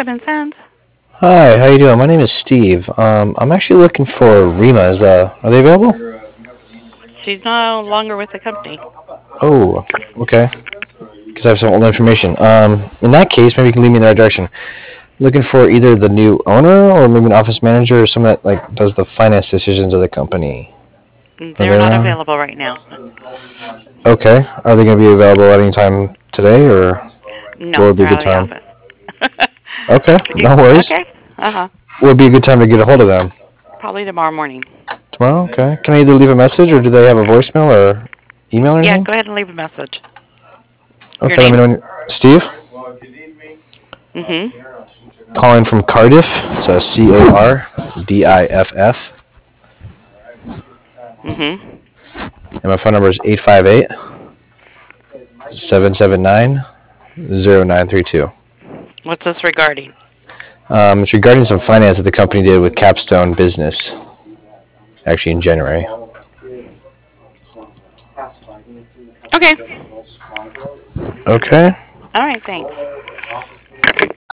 Seven Cents. Hi, how you doing? My name is Steve. I'm actually looking for Rima. Are they available? She's no longer with the company. Oh, okay. Because I have some old information. In that case, maybe you can lead me in the right direction. Looking for either the new owner or maybe an office manager or someone that does the finance decisions of the company. Are They're they not around? available right now. Okay. Are they going to be available at any time today, or what No, would be they're a good out of the time? office. Okay, no worries. Okay. Uh-huh. What would be a good time to get a hold of them? Probably tomorrow morning. Tomorrow? Okay. Can I either leave a message or do they have a voicemail or email or Yeah, anything? go ahead and leave a message. Your Okay, let me name? know Steve? Mm-hmm. Calling from Cardiff. It's Cardiff. Mm-hmm. And my phone number is 858-779-0932. What's this regarding? It's regarding some finance that the company did with Capstone Business, actually in January. Okay. Okay. All right, thanks.